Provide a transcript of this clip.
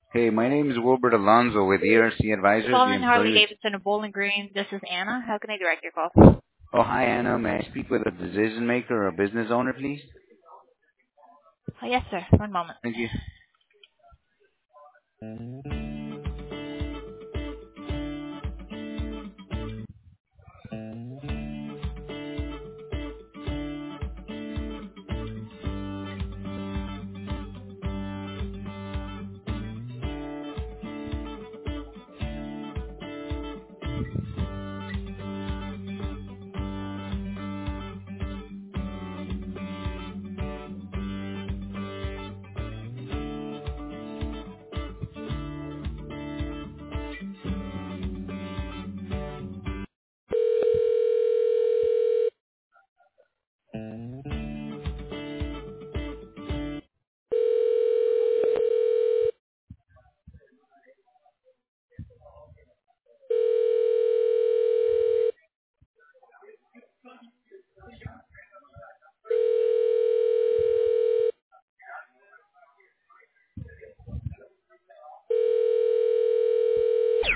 Hey, my name is Wilbert Alonzo with ERC Advisors, the Calling Harley employers. Davidson of Bowling Green. This is Anna. How can I direct your call? Oh, hi, Anna. May I speak with a decision maker or business owner, please? Yes, sir. One moment. Thank you.